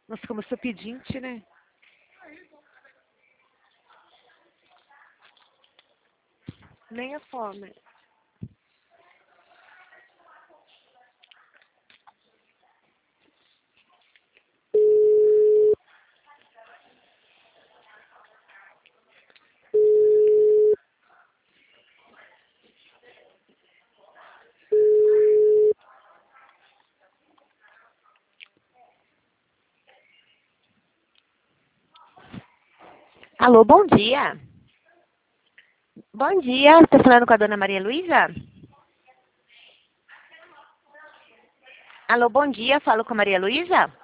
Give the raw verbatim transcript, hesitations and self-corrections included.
Nossa, como eu sou pedinte, né? Nem a fome. Alô, bom dia. Bom dia, estou falando com a dona Maria Luísa? Alô, bom dia, falo com a Maria Luísa?